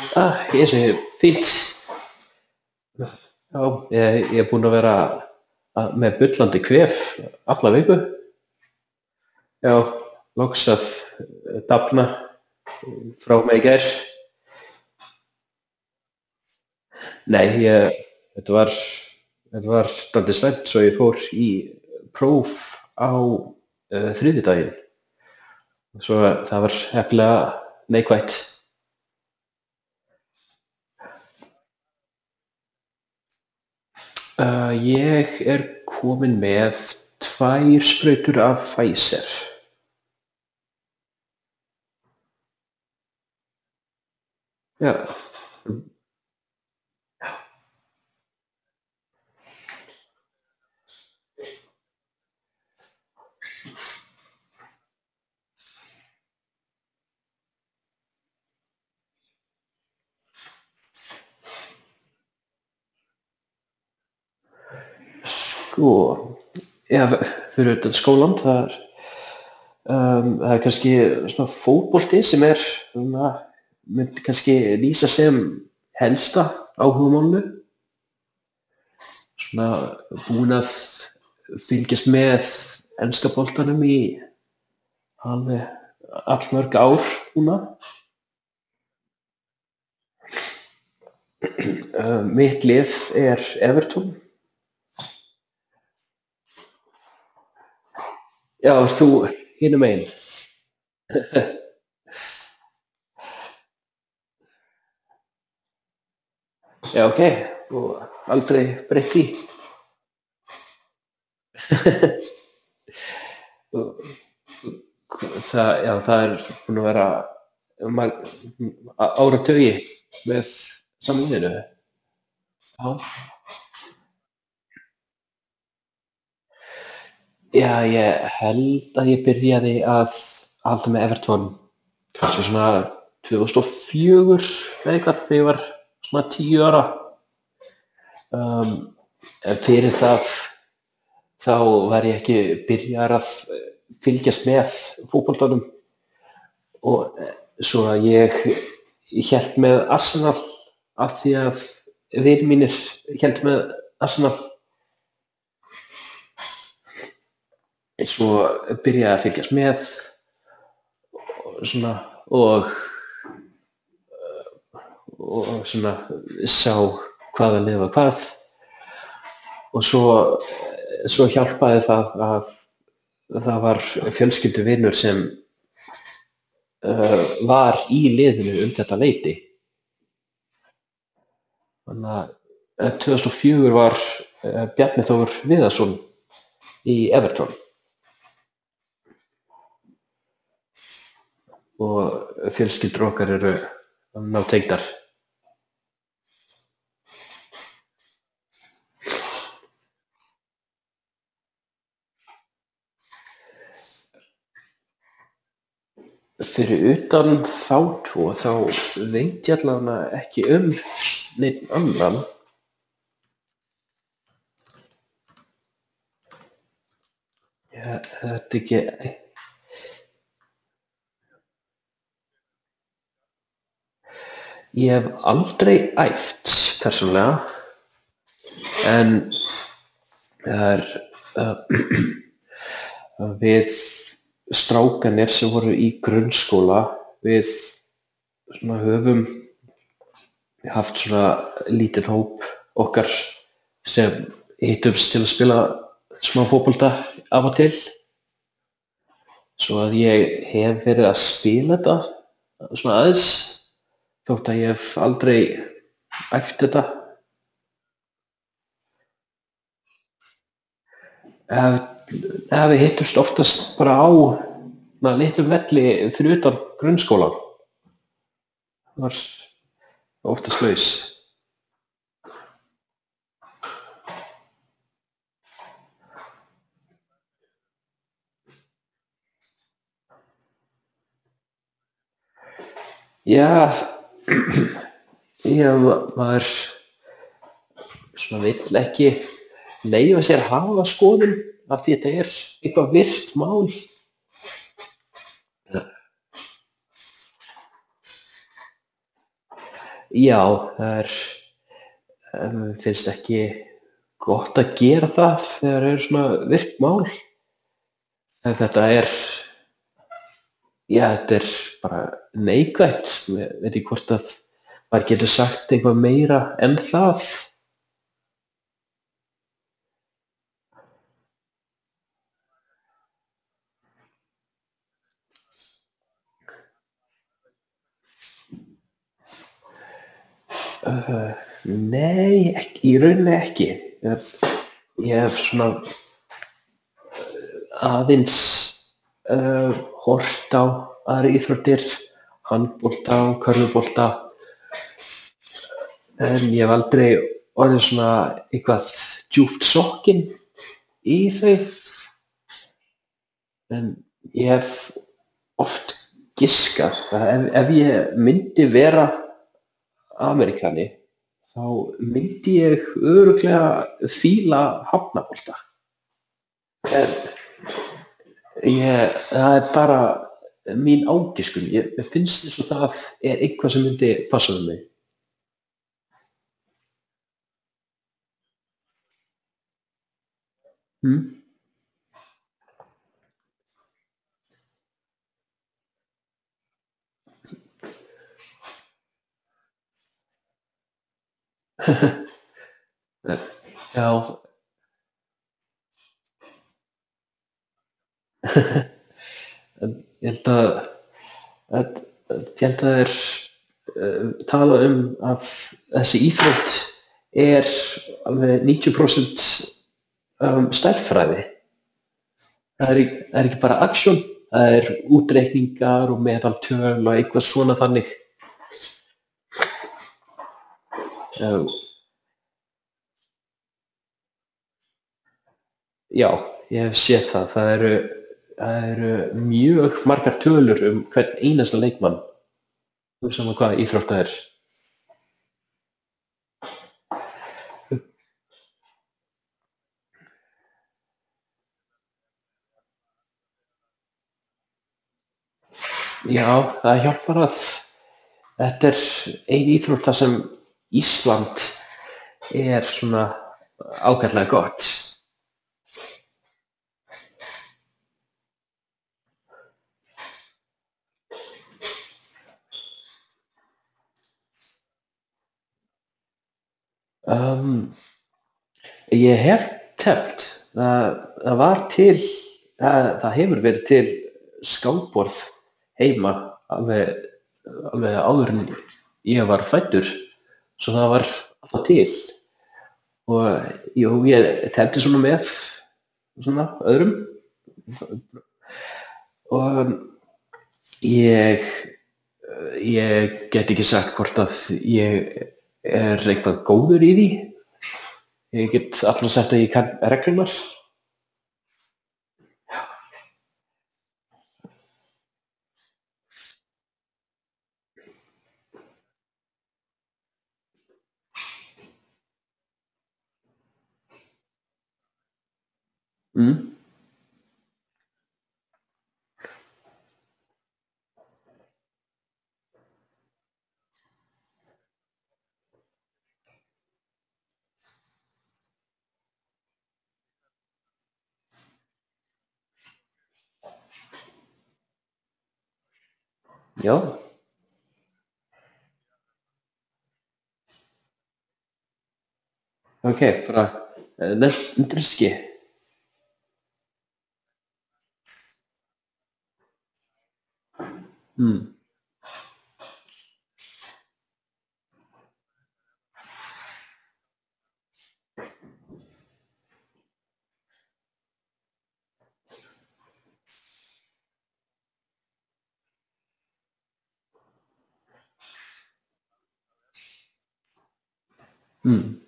Ég segi fínt. Já, ég er búinn að vera með bullandi kvef alla viku. Já, loks að dafna frá mig í gær. Nei, þetta var dálítið slæmt svo ég fór í próf á þriðjudaginn. Svo það var heppilega neikvætt. Ég er kominn með 2 sprautur af Pfizer. Já, sko, já, fyrir utan skólann, það er kannski svona fótbolti sem myndi kannski lýsa sem helsta áhugamálinu. Svona búinn að fylgjast með enska boltanum í alveg allmörg ár núna. Mitt lið er Everton. Já, ert þú hinum megin? Já, ok. Og aldrei breytt því. Það er búinn að vera áratugi með sama liðinu. Já. Já, ég held að ég byrjaði að halda með Everton kannski svona 2004 eða eitthvað þegar ég var svona 10 ára. En fyrir það þá var ég ekki byrjaður að fylgjast með fótboltanum og svo að ég hélt með Arsenal af því að vinir mínir héldu með Arsenal. Svo byrjaði að fylgjast með svona og svona sá hvaða lið var hvað og svo hjálpaði það að það var fjölskylduvinur sem var í liðinu þetta leyti. Þannig að 2004 var Bjarni Þór Viðarsson í Everton og fjölskyldur okkar eru nátengdar. Fyrir utan þá tvo þá veit ég allavega ekki neinn annan. Þetta ekki. Ég hef aldrei æft persónulega en það er við strákarnir sem voru í grunnskóla við svona höfum haft svona lítinn hóp okkar sem hittumst til að spila smá fótbolta af og til. Svo að ég hef verið að spila þetta svona aðeins þótt að ég hef aldrei æft þetta. Við hittumst oftast bara á litlum velli fyrir utan grunnskólann. Það var oftast laus. Já, maður svona vill ekki leyfa sér að hafa skoðun af því þetta er eitthvað virt mál. Já, það er, finnst ekki gott að gera það þegar það eru svona virk mál. En þetta er, já, þetta er bara neikvætt. Ég veit ekki hvort að maður getur sagt eitthvað meira en það. Nei, ekki, í rauninni ekki. Ég hef svona aðeins horft á aðra íþróttir, handbolta og körfubolta, en ég hef aldrei orðið svona eitthvað djúpt sokkinn í þau. En ég hef oft giskað að ef ég myndi vera Ameríkani þá myndi ég örugglega fíla hafnabolta. En það er bara mín ágiskun. Mér finnst eins og það er eitthvað sem myndi passa með mig. Mm. Já, en ég held að það er talað um að þessi íþrótt er alveg 90% stærðfræði. Það er ekki bara aksjón, það er útreikningar og meðaltöl og eitthvað svona þannig. Uh, já, ég hef séð það. Það eru mjög margar tölur um hvern einasta leikmann, sama hvaða íþrótt það er. Já, það hjálpar að þetta er ein íþrótt þar sem Ísland er svona ágætlega gott. Um, ég hef teflt. Það var til, það hefur verið til skákborð heima alveg, alveg áður en ég var fæddur, svo það var alltaf til. Og jú, ég tefldi svona með svona öðrum og ég, ég get ekki sagt hvort að ég er eitthvað góður í því. Ég get alltaf sagt að ég kann reglurnar. Mm, já, ok, bara nefndur ekki. Mm, mm,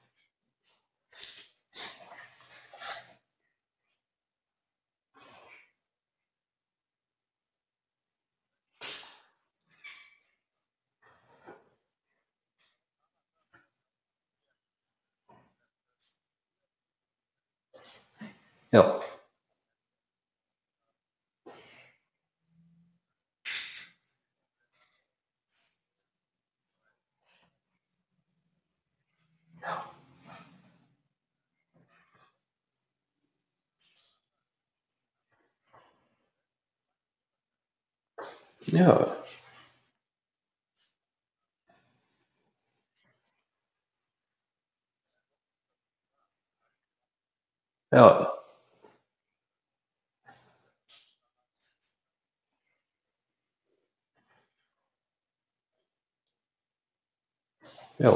já, Já, já, já,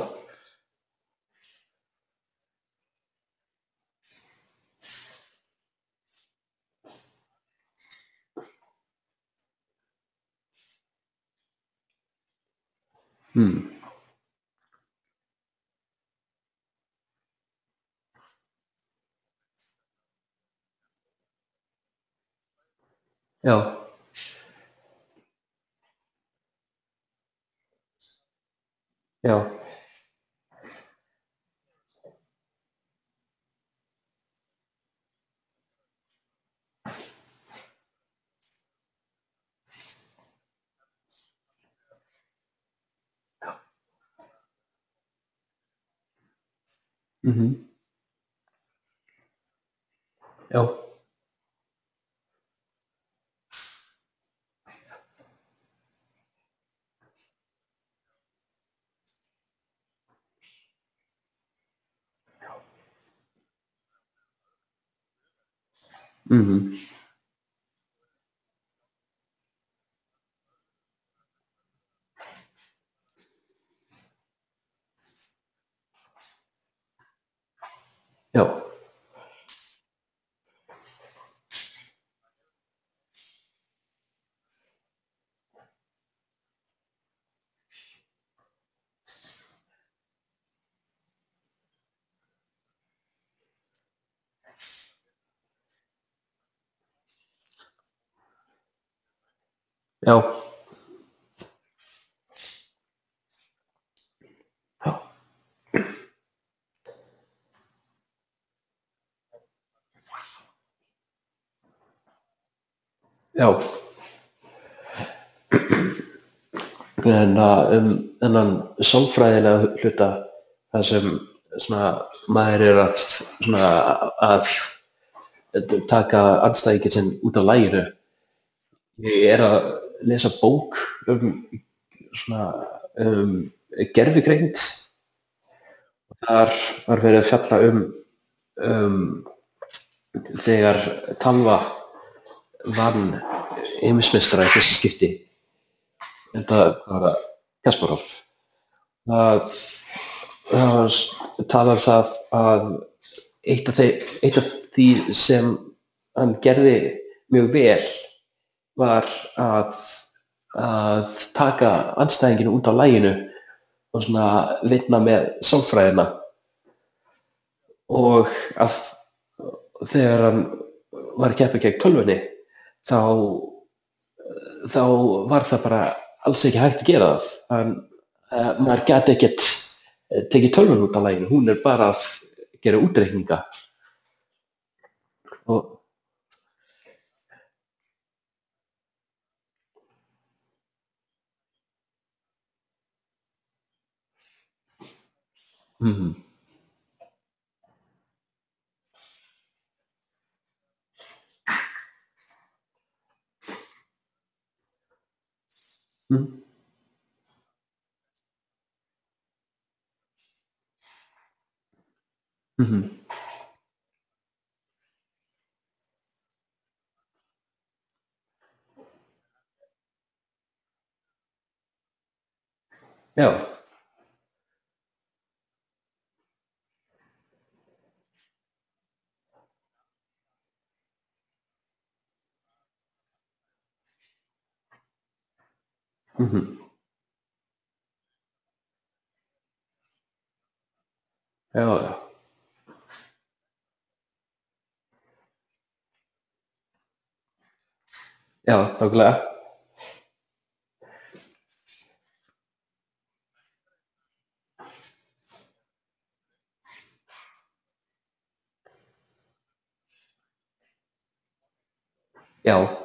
já, já, mhm, já, mhm, já, já, já, já. En þennan sálfræðilega hluta þar sem svona maður er að svona að taka andstæðinginn sinn út af laginu. Ég er að lesa bók um svona gervigreind. Þar var verið að fjalla um þegar Talva vann heimsmeistara í fyrsta skipti. Þetta var það Kasparov. Það, það var talað um það að eitt af því sem hann gerði mjög vel var að taka andstæðinginu út af laginu og svona vinna með sálfræðina og að þegar hann var að keppa gegn tölvunni þá, þá var það bara alls ekki hægt að gera það. Maður gæti ekkert tekið tölvun út af laginu, hún er bara að gera útreikninga. Og, mm, mm, mm, já, mm, já, já, já, nákvæmlega, já,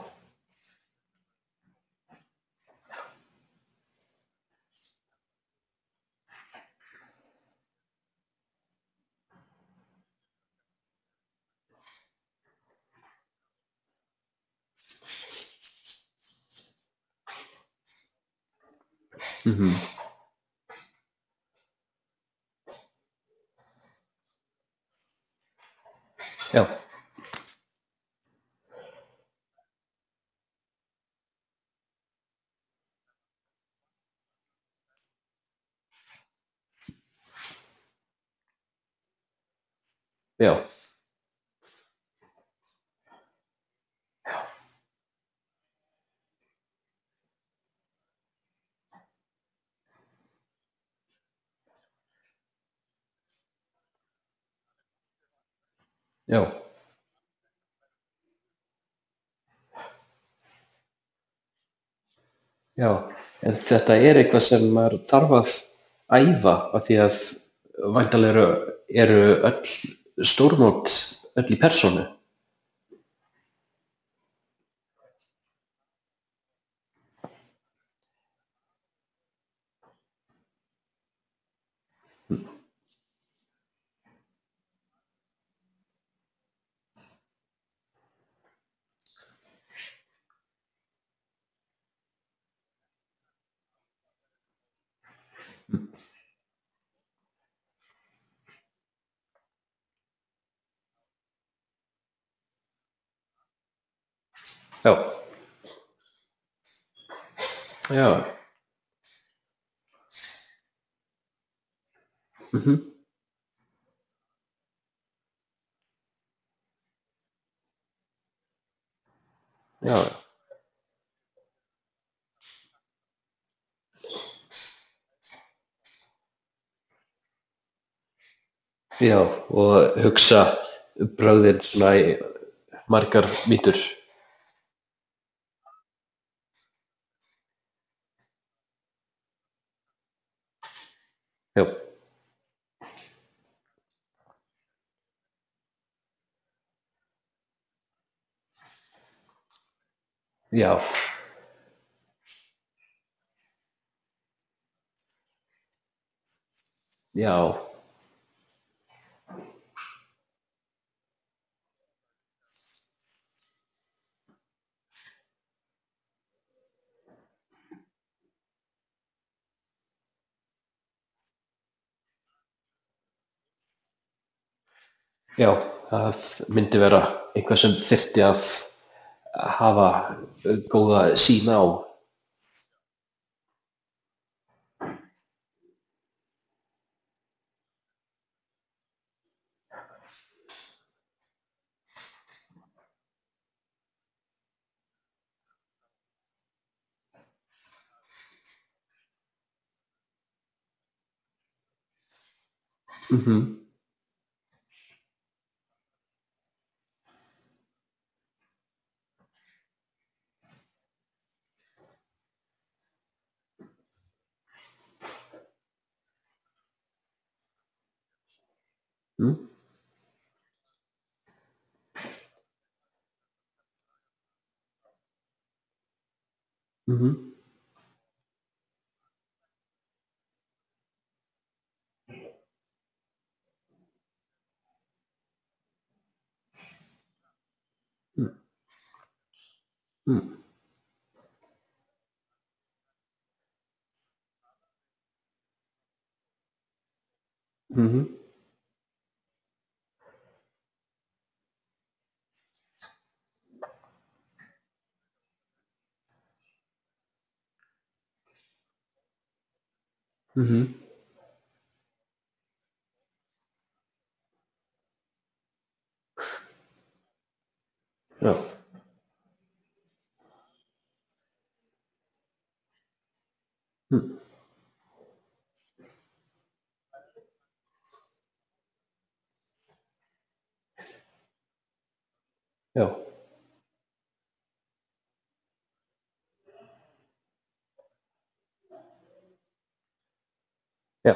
Mhm. Já, já, já, já. En þetta er eitthvað sem maður þarf að æfa af því að væntanlega eru öll stórmót öll í persónu. Já, já, mhm, já, já, og hugsa brögðin svona í margar mínútur. Já, já, já, já, það myndi vera eitthvað sem þyrfti að hafa góða sýn á. Mhm, mm, mhm, mm, mm, mhm, mhm, já, mm, já, já,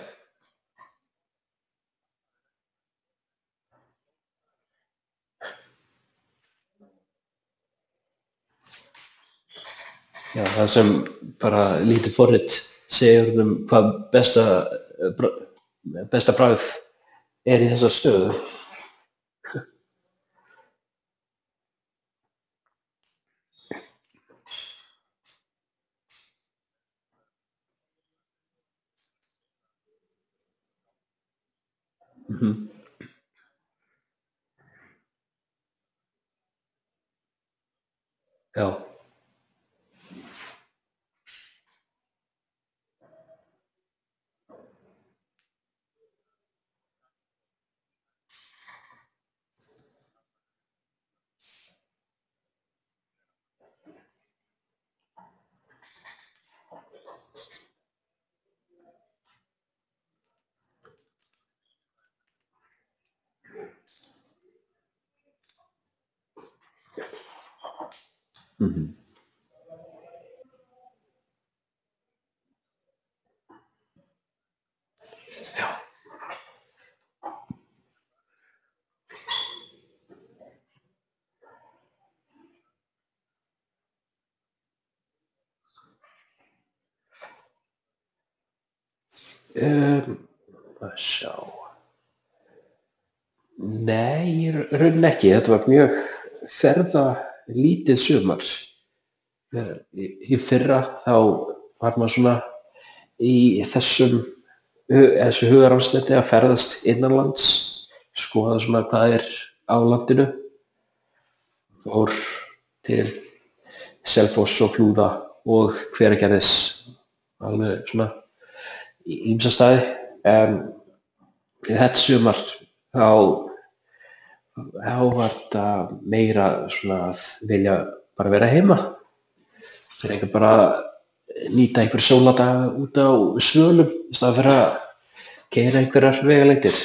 já, það sem bara lítið forrit segir hvað besta bragð er í þessar stöðu. Mhm. Já. Mhm. Að sjá. Nei, í rauninni ekki. Þetta var mjög ferðalítið sumar. Í fyrra þá var maður svona í þessu hugarafslætti að ferðast innanlands, skoða svona hvað er á landinu, fór til Selfoss og Flúða og Hveragerðis, alveg svona í ýmsa staði. En þetta sumar þá, þá var þetta meira svona að vilja bara vera heima, frekar bara nýta einhver sólardaga út á svölum í staðinn fyrir að keyra einhverjar vegalengdir.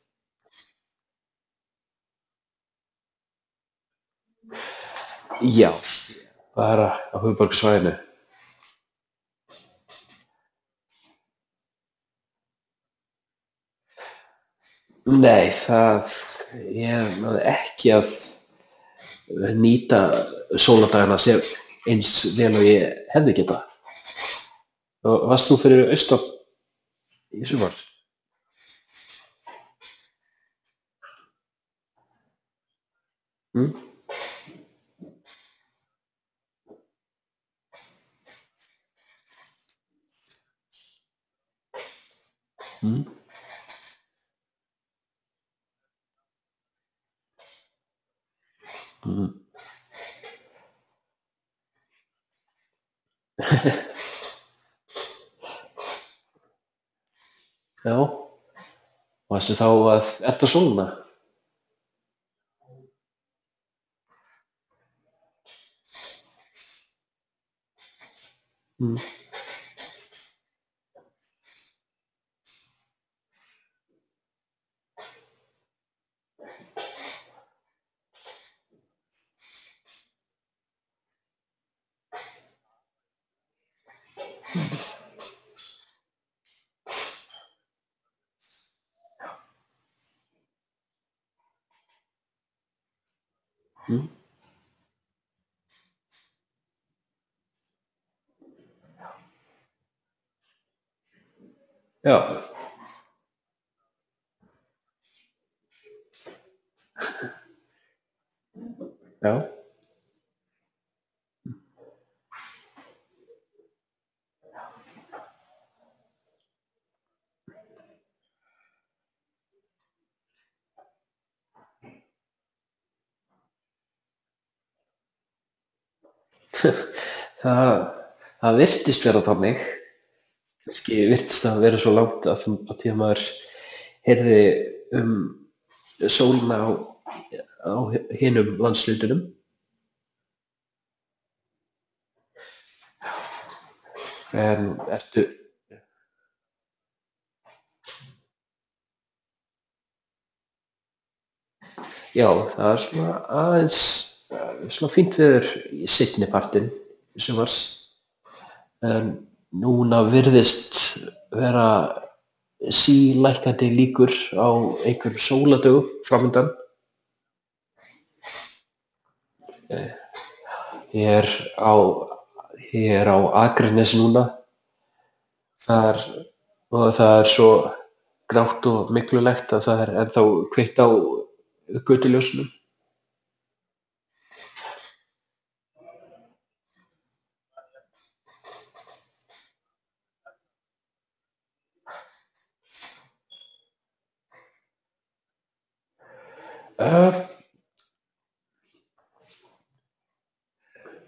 Já, bara á höfuðborgarsvæðinu. Nei, ég náði ekki að nýta sólardagana sem eins vel og ég hefði getað. Og varst þú fyrir austan í sumar? Mm, mm, mm. Já, varstu þá að elda sólina? Mm, mm. Já, já. Það, það virtist vera þannig. Kannski virtist það vera svo langt að því að maður heyrði um sólina á hinum landshlutunum. En já, það er svona aðeins svona fínt veður í seinni partinn sumars, en núna virðist vera sílækkandi líkur á einhverjum sólardögum framundan. Ég er á, ég er á Akranesi núna þar, og það er svo grátt og myglulegt að það er ennþá kveikt á götuljósunum.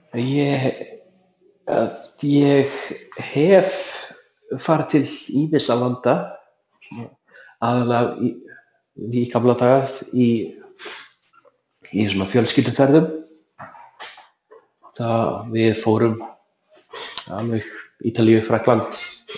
Ég, ég hef farið til ýmissa landa, svona, aðalega í gamla daga í svona fjölskylduferðum. Við fórum alveg Ítalíu, Frakkland,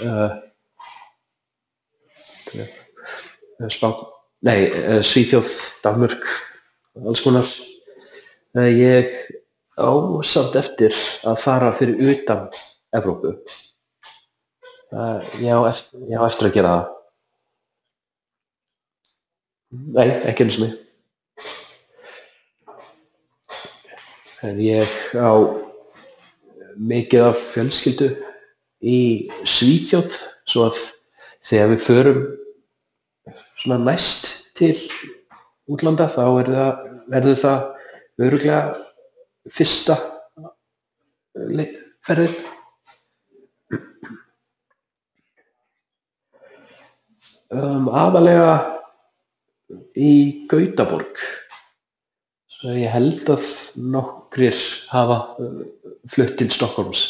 Spán, nei, Svíþjóð, Danmörk, alls konar. Ég á samt eftir að fara fyrir utan Evrópu. Ég á eftir að gera það. Nei, ekki einu sinni. En ég á mikið af fjölskyldu í Svíþjóð, svo að þegar við förum svona næst til útlanda þá verður það örugglega fyrsta ferðin. Aðallega í Gautaborg. Svo ég held að nokkrir hafa flutt til Stokkólms.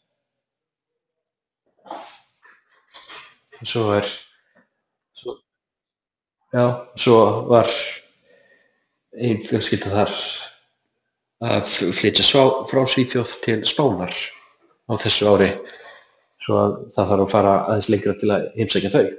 Svo er, svo, já, svo var ein fjölskylda þar að flytja frá Svíþjóð til Spánar á þessu ári, svo að það þarf að fara aðeins lengra til að heimsækja þau.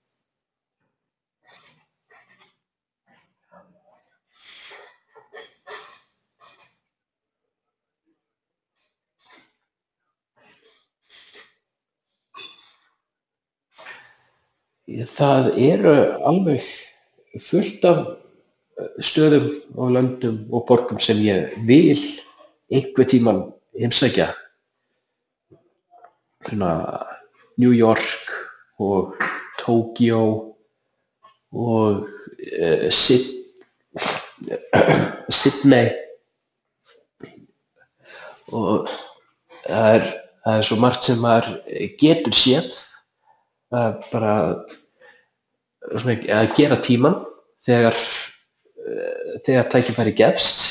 Það eru alveg fullt af stöðum og löndum og borgum sem ég vil einhvern tímann heimsækja. Svona New York og Tókíó og Sydney, og það er svo margt sem maður getur séð, bara svona, að gera tímann þegar tækifæri gefst.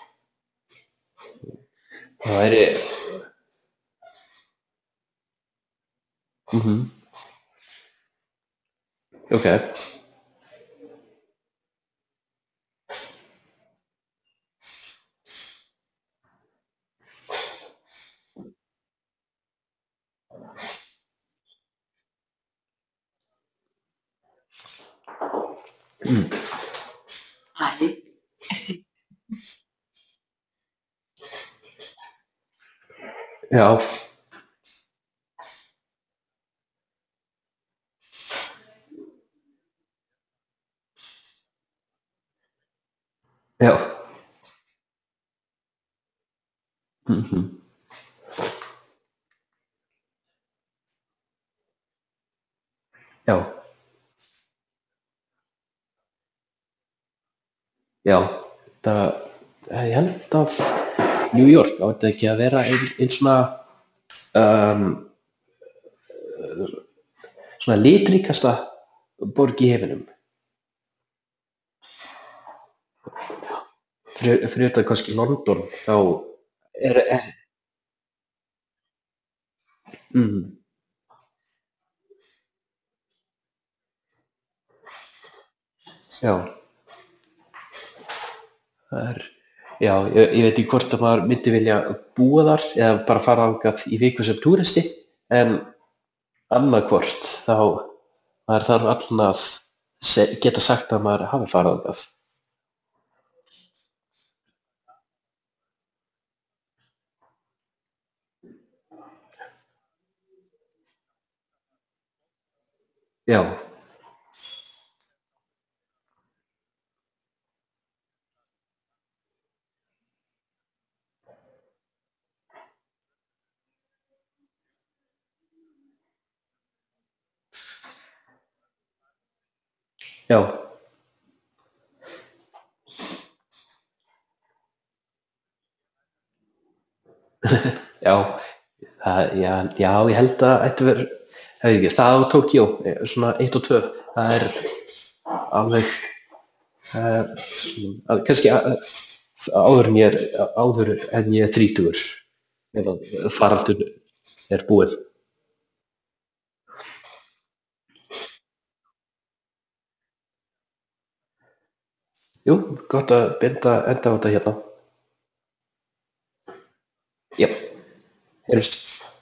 Það væri ok. Já, já, já, já. Ég held að New York átti ekki að vera ein svona litríkasta borg í heiminum. Fyrir utan kannski London, þá er, mm, já, það er, já, ég veit ekki hvort að maður myndi vilja búa þar eða bara fara þangað í viku sem túristi, en annað hvort, þá maður þarf allan að geta sagt að maður hafi farið þangað. Já, já, já, já, ég held að ættu verið, hefði ekki, það á Tókíó, svona 1 og 2, það er alveg, kannski áður en ég er þrítugur. ef að faraldur er búinn. Jú, gott að binda enda á þetta hérna. Já, heyrjumst.